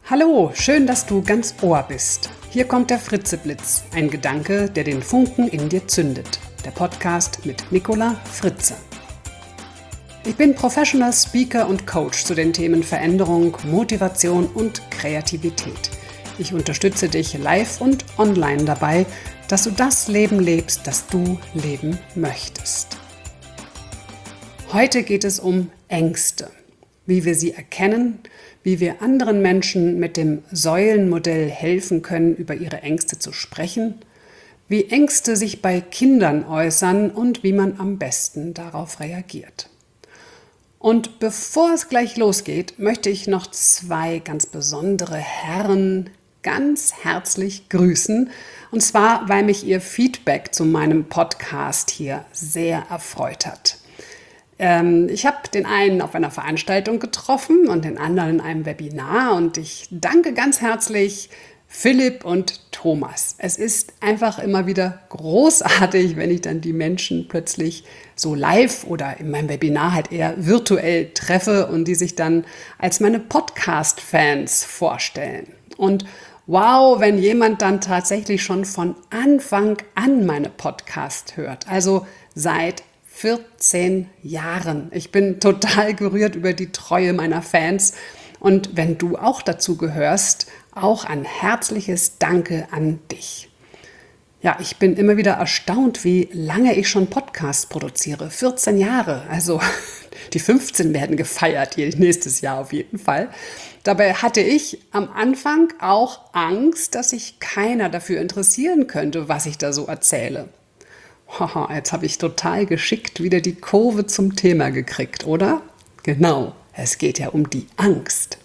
Hallo, schön, dass du ganz Ohr bist. Hier kommt der Fritzeblitz, ein Gedanke, der den Funken in dir zündet. Der Podcast mit Nicola Fritze. Ich bin Professional Speaker und Coach zu den Themen Veränderung, Motivation und Kreativität. Ich unterstütze dich live und online dabei, dass du das Leben lebst, das du leben möchtest. Heute geht es um Ängste, wie wir sie erkennen, wie wir anderen Menschen mit dem Säulenmodell helfen können, über ihre Ängste zu sprechen, wie Ängste sich bei Kindern äußern und wie man am besten darauf reagiert. Und bevor es gleich losgeht, möchte ich noch zwei ganz besondere Herren ganz herzlich grüßen. Und zwar, weil mich ihr Feedback zu meinem Podcast hier sehr erfreut hat. Ich habe den einen auf einer Veranstaltung getroffen und den anderen in einem Webinar und ich danke ganz herzlich Philipp und Thomas. Es ist einfach immer wieder großartig, wenn ich dann die Menschen plötzlich so live oder in meinem Webinar halt eher virtuell treffe und die sich dann als meine Podcast-Fans vorstellen. Und wow, wenn jemand dann tatsächlich schon von Anfang an meine Podcast hört, also seit 14 Jahren. Ich bin total gerührt über die Treue meiner Fans. Und wenn du auch dazu gehörst, auch ein herzliches Danke an dich. Ja, ich bin immer wieder erstaunt, wie lange ich schon Podcasts produziere. 14 Jahre, also die 15 werden gefeiert nächstes Jahr auf jeden Fall. Dabei hatte ich am Anfang auch Angst, dass sich keiner dafür interessieren könnte, was ich da so erzähle. Haha, jetzt habe ich total geschickt wieder die Kurve zum Thema gekriegt, oder? Genau, es geht ja um die Angst.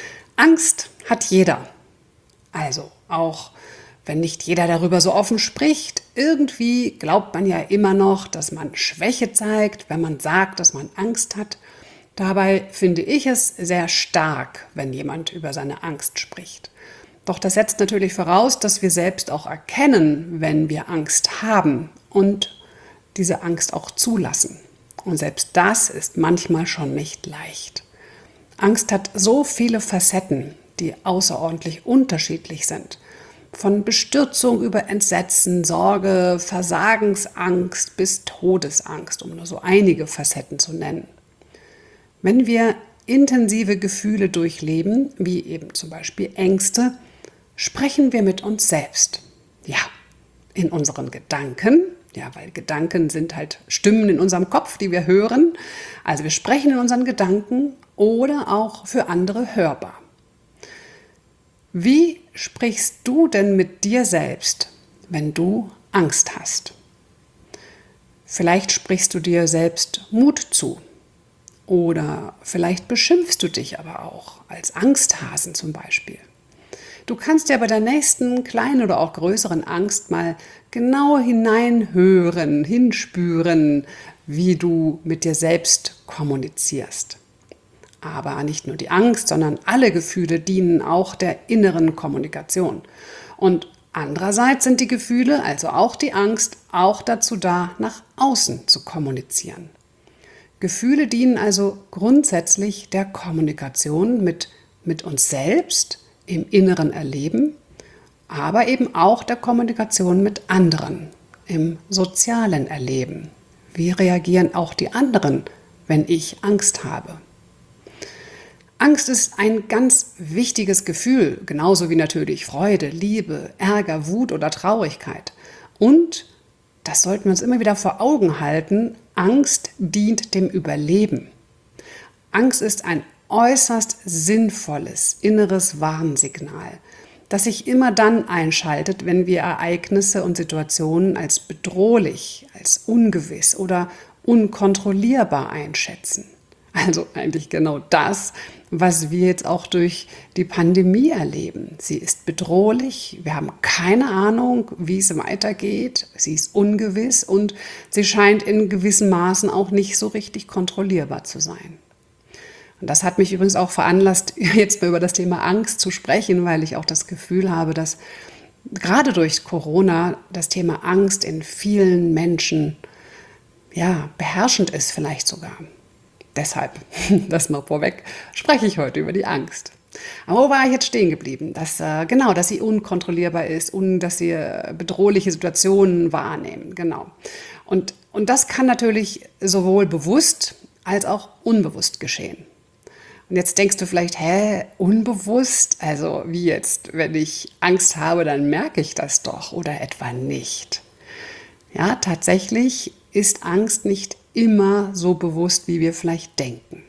Angst hat jeder. Also auch wenn nicht jeder darüber so offen spricht, irgendwie glaubt man ja immer noch, dass man Schwäche zeigt, wenn man sagt, dass man Angst hat. Dabei finde ich es sehr stark, wenn jemand über seine Angst spricht. Doch das setzt natürlich voraus, dass wir selbst auch erkennen, wenn wir Angst haben und diese Angst auch zulassen. Und selbst das ist manchmal schon nicht leicht. Angst hat so viele Facetten, die außerordentlich unterschiedlich sind. Von Bestürzung über Entsetzen, Sorge, Versagensangst bis Todesangst, um nur so einige Facetten zu nennen. Wenn wir intensive Gefühle durchleben, wie eben zum Beispiel Ängste, sprechen wir mit uns selbst. Ja, in unseren Gedanken, ja, weil Gedanken sind halt Stimmen in unserem Kopf, die wir hören. Also wir sprechen in unseren Gedanken oder auch für andere hörbar. Wie sprichst du denn mit dir selbst, wenn du Angst hast? Vielleicht sprichst du dir selbst Mut zu. Oder vielleicht beschimpfst du dich aber auch, als Angsthasen zum Beispiel. Du kannst ja bei der nächsten kleinen oder auch größeren Angst mal genau hineinhören, hinspüren, wie du mit dir selbst kommunizierst. Aber nicht nur die Angst, sondern alle Gefühle dienen auch der inneren Kommunikation. Und andererseits sind die Gefühle, also auch die Angst, auch dazu da, nach außen zu kommunizieren. Gefühle dienen also grundsätzlich der Kommunikation mit uns selbst, im inneren Erleben, aber eben auch der Kommunikation mit anderen, im sozialen Erleben. Wie reagieren auch die anderen, wenn ich Angst habe? Angst ist ein ganz wichtiges Gefühl, genauso wie natürlich Freude, Liebe, Ärger, Wut oder Traurigkeit. Und, das sollten wir uns immer wieder vor Augen halten, Angst dient dem Überleben. Angst ist ein äußerst sinnvolles inneres Warnsignal, das sich immer dann einschaltet, wenn wir Ereignisse und Situationen als bedrohlich, als ungewiss oder unkontrollierbar einschätzen. Also eigentlich genau das, was wir jetzt auch durch die Pandemie erleben. Sie ist bedrohlich, wir haben keine Ahnung, wie es weitergeht, sie ist ungewiss und sie scheint in gewissen Maßen auch nicht so richtig kontrollierbar zu sein. Und das hat mich übrigens auch veranlasst, jetzt mal über das Thema Angst zu sprechen, weil ich auch das Gefühl habe, dass gerade durch Corona das Thema Angst in vielen Menschen beherrschend ist vielleicht sogar. Deshalb, das mal vorweg, spreche ich heute über die Angst. Aber wo war ich jetzt stehen geblieben? Dass sie unkontrollierbar ist und dass sie bedrohliche Situationen wahrnehmen. Genau. Und das kann natürlich sowohl bewusst als auch unbewusst geschehen. Und jetzt denkst du vielleicht, unbewusst? Also wie jetzt? Wenn ich Angst habe, dann merke ich das doch oder etwa nicht. Ja, tatsächlich ist Angst nicht immer so bewusst, wie wir vielleicht denken.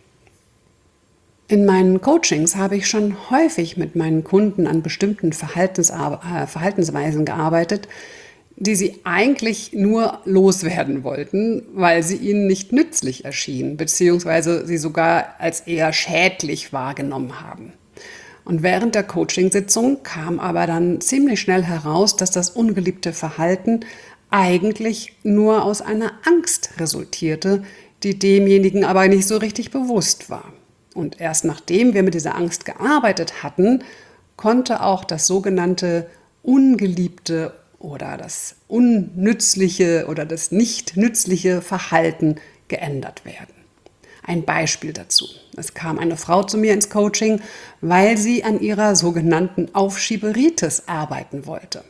In meinen Coachings habe ich schon häufig mit meinen Kunden an bestimmten Verhaltensweisen gearbeitet, die sie eigentlich nur loswerden wollten, weil sie ihnen nicht nützlich erschienen, beziehungsweise sie sogar als eher schädlich wahrgenommen haben. Und während der Coachingsitzung kam aber dann ziemlich schnell heraus, dass das ungeliebte Verhalten eigentlich nur aus einer Angst resultierte, die demjenigen aber nicht so richtig bewusst war. Und erst nachdem wir mit dieser Angst gearbeitet hatten, konnte auch das sogenannte ungeliebte oder das unnützliche oder das nicht nützliche Verhalten geändert werden. Ein Beispiel dazu. Es kam eine Frau zu mir ins Coaching, weil sie an ihrer sogenannten Aufschieberitis arbeiten wollte.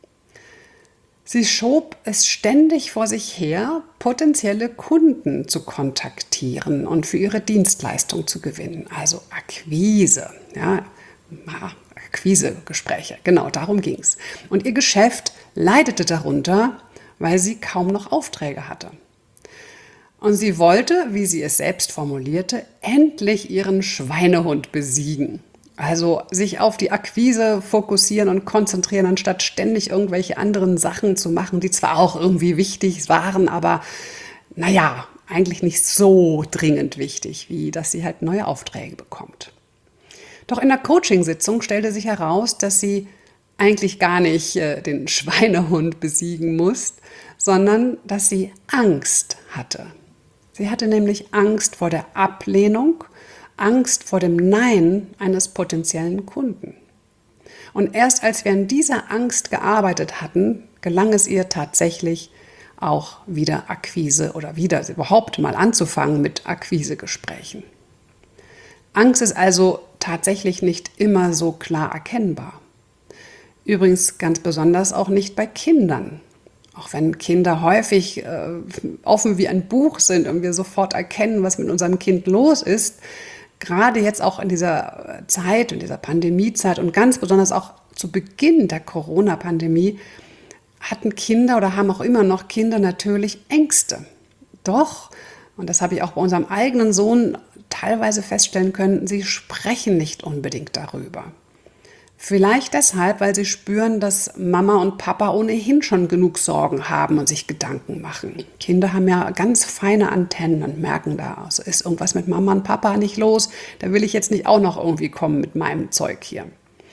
Sie schob es ständig vor sich her, potenzielle Kunden zu kontaktieren und für ihre Dienstleistung zu gewinnen. Also Akquise, ja, Akquisegespräche, genau, darum ging es. Und ihr Geschäft leidete darunter, weil sie kaum noch Aufträge hatte. Und sie wollte, wie sie es selbst formulierte, endlich ihren Schweinehund besiegen. Also sich auf die Akquise fokussieren und konzentrieren, anstatt ständig irgendwelche anderen Sachen zu machen, die zwar auch irgendwie wichtig waren, aber eigentlich nicht so dringend wichtig, wie dass sie halt neue Aufträge bekommt. Doch in der Coachingsitzung stellte sich heraus, dass sie eigentlich gar nicht den Schweinehund besiegen muss, sondern dass sie Angst hatte. Sie hatte nämlich Angst vor der Ablehnung, Angst vor dem Nein eines potenziellen Kunden. Und erst als wir an dieser Angst gearbeitet hatten, gelang es ihr tatsächlich auch wieder Akquise oder wieder überhaupt mal anzufangen mit Akquisegesprächen. Angst ist also tatsächlich nicht immer so klar erkennbar. Übrigens ganz besonders auch nicht bei Kindern. Auch wenn Kinder häufig offen wie ein Buch sind und wir sofort erkennen, was mit unserem Kind los ist, gerade jetzt auch in dieser Zeit, in dieser Pandemiezeit und ganz besonders auch zu Beginn der Corona-Pandemie hatten Kinder oder haben auch immer noch Kinder natürlich Ängste. Doch, und das habe ich auch bei unserem eigenen Sohn teilweise feststellen können, sie sprechen nicht unbedingt darüber. Vielleicht deshalb, weil sie spüren, dass Mama und Papa ohnehin schon genug Sorgen haben und sich Gedanken machen. Kinder haben ja ganz feine Antennen und merken da, also ist irgendwas mit Mama und Papa nicht los, da will ich jetzt nicht auch noch irgendwie kommen mit meinem Zeug hier.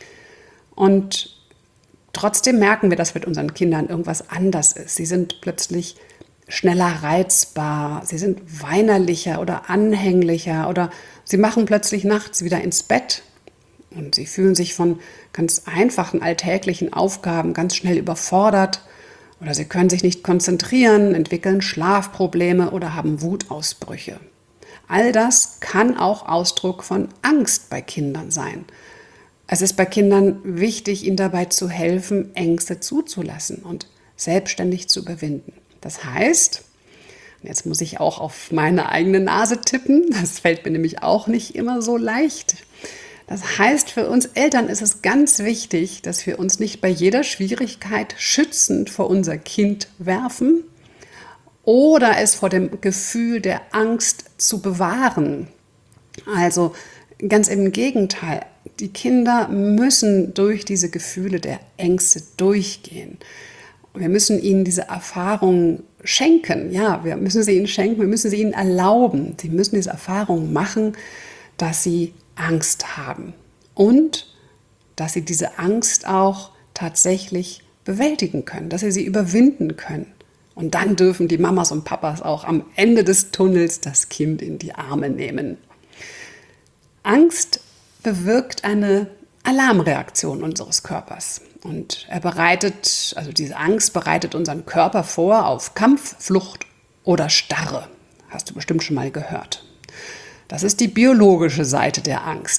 Und trotzdem merken wir, dass mit unseren Kindern irgendwas anders ist. Sie sind plötzlich schneller reizbar, sie sind weinerlicher oder anhänglicher oder sie machen plötzlich nachts wieder ins Bett. Und sie fühlen sich von ganz einfachen alltäglichen Aufgaben ganz schnell überfordert oder sie können sich nicht konzentrieren, entwickeln Schlafprobleme oder haben Wutausbrüche. All das kann auch Ausdruck von Angst bei Kindern sein. Es ist bei Kindern wichtig, ihnen dabei zu helfen, Ängste zuzulassen und selbstständig zu überwinden. Das heißt, jetzt muss ich auch auf meine eigene Nase tippen, das fällt mir nämlich auch nicht immer so leicht. Das heißt, für uns Eltern ist es ganz wichtig, dass wir uns nicht bei jeder Schwierigkeit schützend vor unser Kind werfen oder es vor dem Gefühl der Angst zu bewahren. Also ganz im Gegenteil, die Kinder müssen durch diese Gefühle der Ängste durchgehen. Wir müssen ihnen diese Erfahrungen schenken. Ja, wir müssen sie ihnen schenken, wir müssen sie ihnen erlauben. Sie müssen diese Erfahrung machen, dass sie Angst haben und dass sie diese Angst auch tatsächlich bewältigen können, dass sie überwinden können. Und dann dürfen die Mamas und Papas auch am Ende des Tunnels das Kind in die Arme nehmen. Angst bewirkt eine Alarmreaktion unseres Körpers. Und diese Angst bereitet unseren Körper vor auf Kampf, Flucht oder Starre. Hast du bestimmt schon mal gehört. Das ist die biologische Seite der Angst.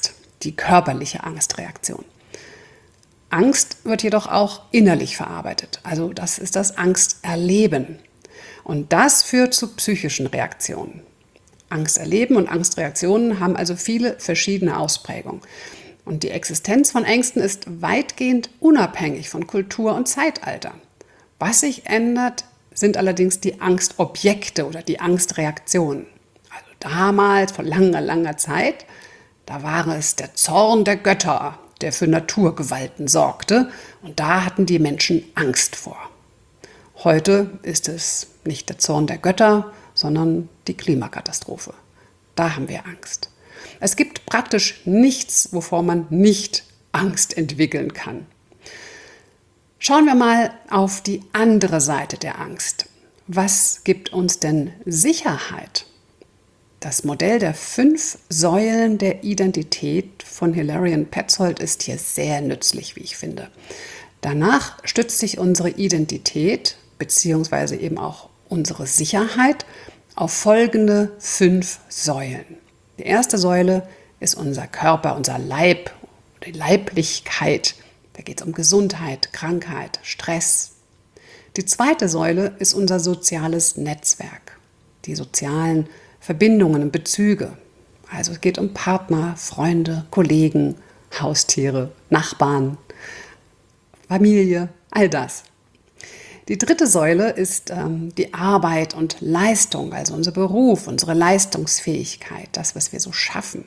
die körperliche Angstreaktion. Angst wird jedoch auch innerlich verarbeitet. Also das ist das Angsterleben. Und das führt zu psychischen Reaktionen. Angsterleben und Angstreaktionen haben also viele verschiedene Ausprägungen. Und die Existenz von Ängsten ist weitgehend unabhängig von Kultur und Zeitalter. Was sich ändert, sind allerdings die Angstobjekte oder die Angstreaktionen. Also damals, vor langer, langer Zeit, da war es der Zorn der Götter, der für Naturgewalten sorgte. Und da hatten die Menschen Angst vor. Heute ist es nicht der Zorn der Götter, sondern die Klimakatastrophe. Da haben wir Angst. Es gibt praktisch nichts, wovor man nicht Angst entwickeln kann. Schauen wir mal auf die andere Seite der Angst. Was gibt uns denn Sicherheit? Das Modell der 5 Säulen der Identität von Hilarion Petzold ist hier sehr nützlich, wie ich finde. Danach stützt sich unsere Identität bzw. eben auch unsere Sicherheit auf folgende 5 Säulen. Die erste Säule ist unser Körper, unser Leib, die Leiblichkeit. Da geht es um Gesundheit, Krankheit, Stress. Die zweite Säule ist unser soziales Netzwerk, die sozialen Verbindungen und Bezüge. Also es geht um Partner, Freunde, Kollegen, Haustiere, Nachbarn, Familie, all das. Die dritte Säule ist die Arbeit und Leistung, also unser Beruf, unsere Leistungsfähigkeit, das, was wir so schaffen.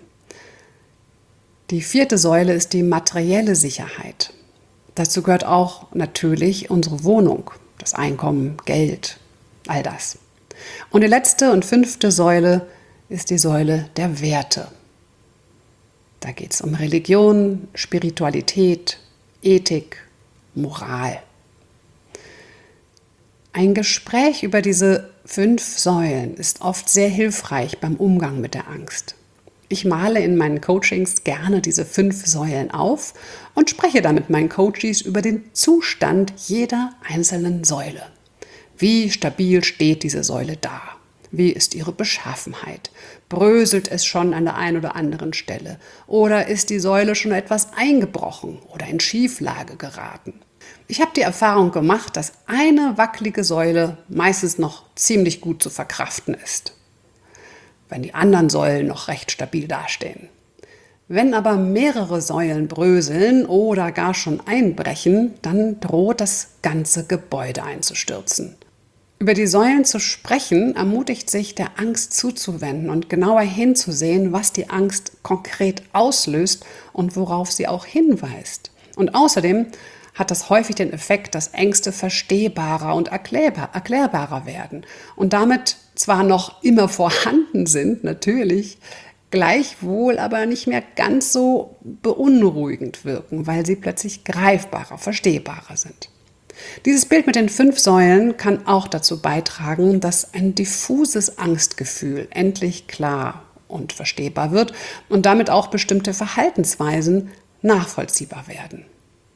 Die vierte Säule ist die materielle Sicherheit. Dazu gehört auch natürlich unsere Wohnung, das Einkommen, Geld, all das. Und die letzte und 5. Säule ist die Säule der Werte. Da geht es um Religion, Spiritualität, Ethik, Moral. Ein Gespräch über diese 5 Säulen ist oft sehr hilfreich beim Umgang mit der Angst. Ich male in meinen Coachings gerne diese 5 Säulen auf und spreche dann mit meinen Coaches über den Zustand jeder einzelnen Säule. Wie stabil steht diese Säule da? Wie ist ihre Beschaffenheit? Bröselt es schon an der einen oder anderen Stelle? Oder ist die Säule schon etwas eingebrochen oder in Schieflage geraten? Ich habe die Erfahrung gemacht, dass eine wackelige Säule meistens noch ziemlich gut zu verkraften ist, wenn die anderen Säulen noch recht stabil dastehen. Wenn aber mehrere Säulen bröseln oder gar schon einbrechen, dann droht das ganze Gebäude einzustürzen. Über die Säulen zu sprechen, ermutigt sich, der Angst zuzuwenden und genauer hinzusehen, was die Angst konkret auslöst und worauf sie auch hinweist. Und außerdem hat das häufig den Effekt, dass Ängste verstehbarer und erklärbarer werden und damit zwar noch immer vorhanden sind, natürlich, gleichwohl aber nicht mehr ganz so beunruhigend wirken, weil sie plötzlich greifbarer, verstehbarer sind. Dieses Bild mit den 5 Säulen kann auch dazu beitragen, dass ein diffuses Angstgefühl endlich klar und verstehbar wird und damit auch bestimmte Verhaltensweisen nachvollziehbar werden.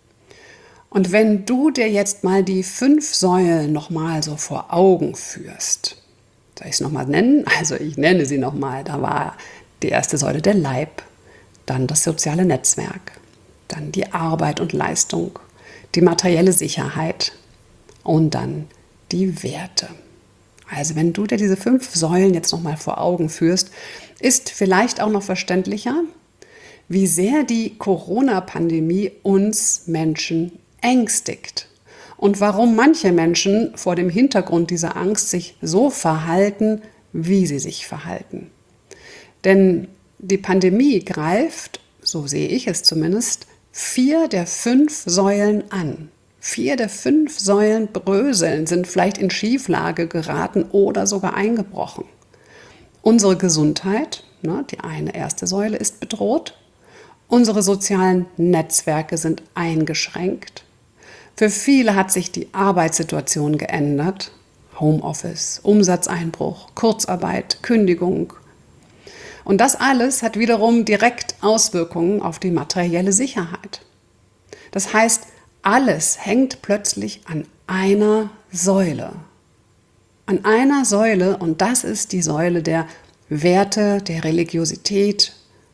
Und wenn du dir jetzt mal die 5 Säulen nochmal so vor Augen führst, soll ich es nochmal nennen? Also ich nenne sie nochmal. Da war die erste Säule der Leib, dann das soziale Netzwerk, dann die Arbeit und Leistung, die materielle Sicherheit und dann die Werte. Also wenn du dir diese 5 Säulen jetzt nochmal vor Augen führst, ist vielleicht auch noch verständlicher, wie sehr die Corona-Pandemie uns Menschen ängstigt und warum manche Menschen vor dem Hintergrund dieser Angst sich so verhalten, wie sie sich verhalten. Denn die Pandemie greift, so sehe ich es zumindest, 4 der 5 Säulen an. 4 der 5 Säulen bröseln, sind vielleicht in Schieflage geraten oder sogar eingebrochen. Unsere Gesundheit, die eine erste Säule, ist bedroht. Unsere sozialen Netzwerke sind eingeschränkt. Für viele hat sich die Arbeitssituation geändert. Homeoffice, Umsatzeinbruch, Kurzarbeit, Kündigung. Und das alles hat wiederum direkt Auswirkungen auf die materielle Sicherheit. Das heißt, alles hängt plötzlich an einer Säule. An einer Säule, und das ist die Säule der Werte, der Religiosität,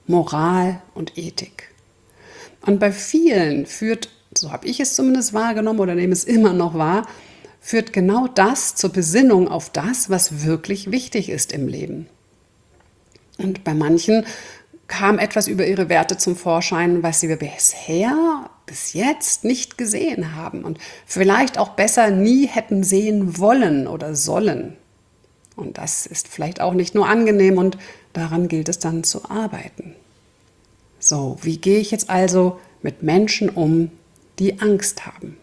Moral und Ethik. Und bei vielen führt, so habe ich es zumindest wahrgenommen oder nehme es immer noch wahr, führt genau das zur Besinnung auf das, was wirklich wichtig ist im Leben. Und bei manchen kam etwas über ihre Werte zum Vorschein, was sie bis jetzt nicht gesehen haben und vielleicht auch besser nie hätten sehen wollen oder sollen. Und das ist vielleicht auch nicht nur angenehm und daran gilt es dann zu arbeiten. So, wie gehe ich jetzt also mit Menschen um, die Angst haben?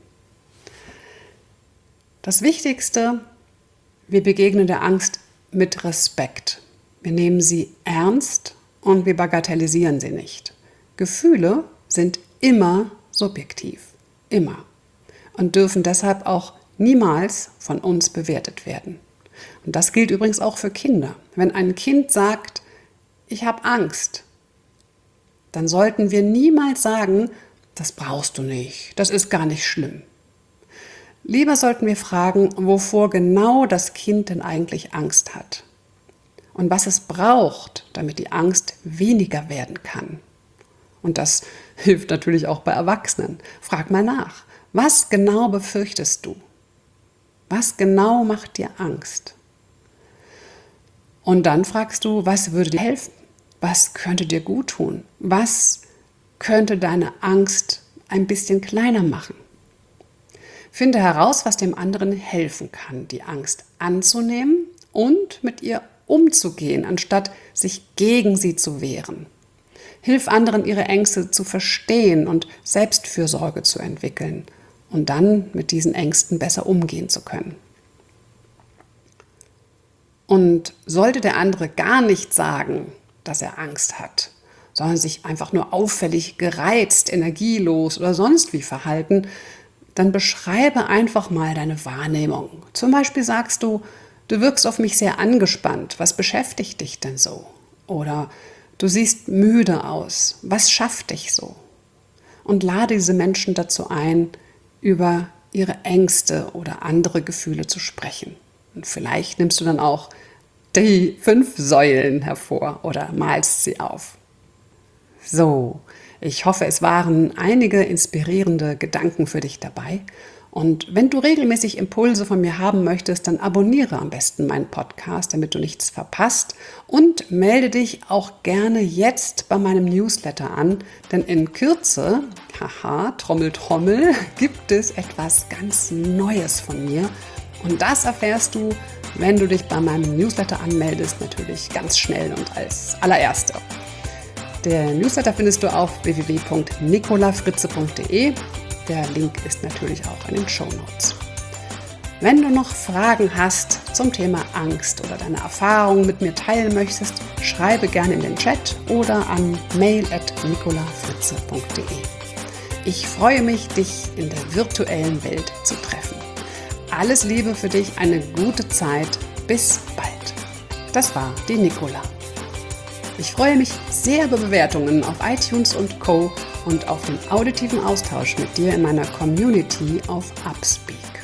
Das Wichtigste, wir begegnen der Angst mit Respekt. Wir nehmen sie ernst und wir bagatellisieren sie nicht. Gefühle sind immer subjektiv, immer. Und dürfen deshalb auch niemals von uns bewertet werden. Und das gilt übrigens auch für Kinder. Wenn ein Kind sagt, ich habe Angst, dann sollten wir niemals sagen, das brauchst du nicht, das ist gar nicht schlimm. Lieber sollten wir fragen, wovor genau das Kind denn eigentlich Angst hat und was es braucht, damit die Angst weniger werden kann. Und das hilft natürlich auch bei Erwachsenen. Frag mal nach, was genau befürchtest du? Was genau macht dir Angst? Und dann fragst du, was würde dir helfen? Was könnte dir gut tun? Was könnte deine Angst ein bisschen kleiner machen? Finde heraus, was dem anderen helfen kann, die Angst anzunehmen und mit ihr umzugehen, anstatt sich gegen sie zu wehren. Hilf anderen, ihre Ängste zu verstehen und Selbstfürsorge zu entwickeln und dann mit diesen Ängsten besser umgehen zu können. Und sollte der andere gar nicht sagen, dass er Angst hat, sondern sich einfach nur auffällig gereizt, energielos oder sonst wie verhalten, dann beschreibe einfach mal deine Wahrnehmung. Zum Beispiel sagst du, du wirkst auf mich sehr angespannt. Was beschäftigt dich denn so? Oder du siehst müde aus. Was schafft dich so? Und lade diese Menschen dazu ein, über ihre Ängste oder andere Gefühle zu sprechen. Und vielleicht nimmst du dann auch die 5 Säulen hervor oder malst sie auf. So, ich hoffe, es waren einige inspirierende Gedanken für dich dabei. Und wenn du regelmäßig Impulse von mir haben möchtest, dann abonniere am besten meinen Podcast, damit du nichts verpasst. Und melde dich auch gerne jetzt bei meinem Newsletter an, denn in Kürze, Trommel, Trommel, gibt es etwas ganz Neues von mir. Und das erfährst du, wenn du dich bei meinem Newsletter anmeldest, natürlich ganz schnell und als allererster. Der Newsletter findest du auf www.nicolafritze.de. Der Link ist natürlich auch in den Shownotes. Wenn du noch Fragen hast zum Thema Angst oder deine Erfahrungen mit mir teilen möchtest, schreibe gerne in den Chat oder an mail@nicolafritze.de. Ich freue mich, dich in der virtuellen Welt zu treffen. Alles Liebe für dich, eine gute Zeit. Bis bald. Das war die Nicola. Ich freue mich sehr über Bewertungen auf iTunes und Co. und auf den auditiven Austausch mit dir in meiner Community auf Upspeak.